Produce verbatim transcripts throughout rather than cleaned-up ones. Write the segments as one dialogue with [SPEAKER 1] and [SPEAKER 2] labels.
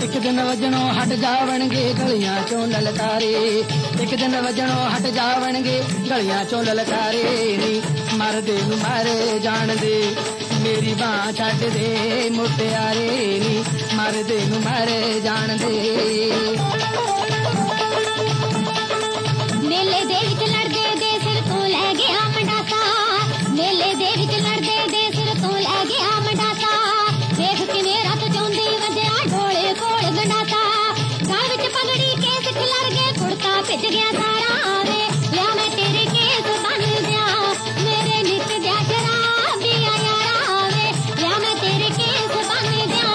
[SPEAKER 1] ਇੱਕ ਦਿਨ ਵਜਣੋਂ ਹਟ ਜਾਵਣਗੇ ਗਲੀਆਂ ਚੋਂ ਲਲਕਾਰੇ, ਇੱਕ ਦਿਨ ਵਜਣੋਂ ਹਟ ਜਾਵਣਗੇ ਗਲੀਆਂ ਚੋਂ ਲਲਕਾਰੇ ਨੀ ਮਰਦੇ ਨੂੰ ਮਾਰੇ ਜਾਣਦੇ ਮੇਰੀ ਬਾਂਹ ਛੱਡ ਦੇ ਮੁਟਿਆਰੇ ਨੀ ਮਰਦੇ ਨੂੰ ਮਾਰੇ ਜਾਣਦੇ।
[SPEAKER 2] ਮੇਲੇ ਦੇ ਵਿੱਚ ਲੜਦੇ ਦੇ ਸਿਰ ਤੋਂ ਲੈ ਗਿਆ ਮੰਡਾਸਾ, ਮੇਲੇ ਦੇ ਵਿੱਚ ਲੜਦੇ ਦੇ ਸਿਰ ਤੋਂ ਲੈ ਗਿਆ ਮੰਡਾਸਾ, ਦੇਖ ਕਿਵੇਂ ਰੱਤ ਚੋਂਦੀ ਵਜਿਆ ਢੋਲੇ ਕੋਲ ਗੰਡਾਸਾ, ਗਲ ਵਿੱਚ ਪਗੜੀ ਕੇਸ ਖਿਲਰ ਗਏ ਕੁੜਤਾ ਭਿੱਜ ਗਿਆ ਸਾਰਾ ਵੇ, ਲਿਆ ਮੈਂ ਤੇਰੇ ਕੇਸ ਬੰਨ ਦਿਆਂ ਮੇਰੇ ਨਿੱਤ ਦਿਆ ਸ਼ਰਾਬੀਆ ਯਾਰਾ ਵੇ, ਲਿਆ ਮੈਂ ਤੇਰੇ ਕੇਸ ਬੰਨ ਦਿਆਂ।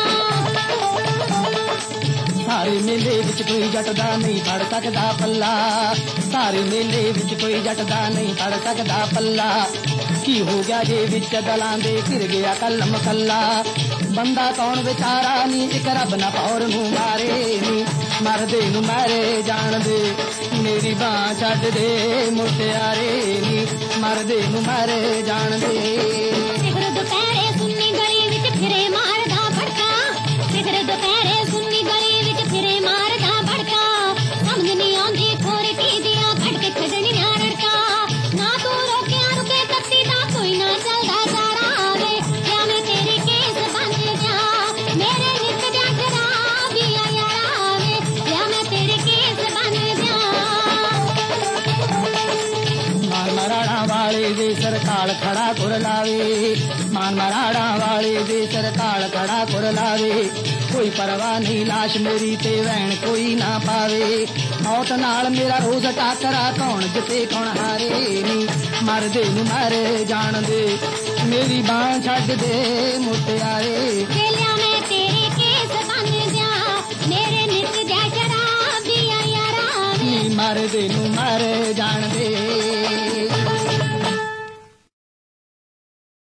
[SPEAKER 1] ਸਾਰੇ ਮੇਲੇ ਵਿੱਚ ਕੋਈ ਜੱਟ ਦਾ ਨਹੀਂ ਫੜ ਸਕਦਾ ਪੱਲਾ, ਸਾਰੇ ਮੇਲੇ ਵਿੱਚ ਕੋਈ ਜੱਟ ਦਾ ਨਹੀਂ ਫੜ ਸਕਦਾ ਪੱਲਾ, ਕੀ ਹੋ ਗਿਆ ਜੇ ਵਿੱਚ ਦਲਾਂ ਦੇ ਘਿਰ ਗਿਆ ਕਲਮ ਕੱਲਾ, ਬੰਦਾ ਕੌਣ ਵਿਚਾਰਾ ਨੀ ਇੱਕ ਰੱਬ ਨਾ ਪੌਰ ਨੂੰ ਮਾਰੇ ਨੀ ਮਰਦੇ ਨੂੰ ਮਾਰੇ ਜਾਣਦੇ ਮੇਰੀ ਬਾਂਹ ਛੱਡ ਦੇ ਮੁਟਿਆਰੇ ਨੀ ਮਰਦੇ ਨੂੰ ਮਾਰੇ ਜਾਣਦੇ।
[SPEAKER 2] ਸਿਖਰ ਦੁਪਹਿਰੇ ਸੁੰਨੀ ਗਲੀ ਵਿੱਚ ਫਿਰੇ ਮਾਰਦਾ ਭੜਕਾ, ਸਿਖਰ ਦੁਪਹਿਰੇ ਸੁੰਨੀ ਗਲੀ ਵਿੱਚ ਫਿਰੇ ਮਾਰਦਾ ਭੜਕਾ, ਸਮਝ ਨਹੀਂ ਆਉਂਦੀ ਖੋਰ ਕੀ ਦੀਆਂ ਕੱਢ ਕੇ ਛੱਡਣੀਆਂ ਰੜਕਾ, ਨਾ ਤੂੰ ਰੋਕਿਆ ਰੁਕੇ ਕੱਤੀ ਦਾ ਕੋਈ ਨਾ ਚੱਲਦਾ ਸਾਰਾ ਵੇ, ਲਿਆ ਮੈਂ ਤੇਰੇ ਕੇਸ ਬੰਨ ਦਿਆਂ ਮੇਰੇ ਨਿੱਤ ਦਿਆ ਸ਼ਰਾਬੀਆ ਯਾਰਾ ਵੇ, ਲਿਆ ਮੈਂ ਤੇਰੇ ਕੇਸ ਬੰਨ ਦਿਆਂ।
[SPEAKER 1] ਮਾਨ ਮਰਾੜਾ ਵਾਲੇ ਦੇ ਸਰਕਾਲ ਖੜਾ ਕੁਰ ਲਾਵੇ, ਮਾਨ ਮਰਾੜਾ ਵਾਲੇ ਦੇ ਸਰਕਾਲ ਖੜਾ ਕੁਰ ਲਾਵੇ, ਕੋਈ ਪਰਵਾਹ ਨਹੀਂ ਲਾਸ਼ ਮੇਰੀ ਤੇ ਵੈਣ ਕੋਈ ਨਾ ਪਾਵੇ, ਮੌਤ ਨਾਲ ਮੇਰਾ ਰੋਜ਼ ਟਾਕਰਾ ਕੌਣ ਜਿੱਤੇ ਕੌਣ ਹਾਰੇ ਨੀ ਮਰਦੇ ਨੂੰ ਮਾਰੇ ਜਾਣਦੇ ਮੇਰੀ ਬਾਂਹ ਛੱਡ ਦੇ ਮੁਟਿਆਰੇ,
[SPEAKER 2] ਲਿਆ ਮੈਂ ਤੇਰੇ ਕੇਸ ਬੰਨ ਦਿਆਂ ਮੇਰੇ ਨਿੱਤ ਦਿਆ ਸ਼ਰਾਬੀਆ ਯਾਰਾ ਵੇ,
[SPEAKER 1] ਨੀ ਮਰਦੇ ਨੂੰ ਮਾਰੇ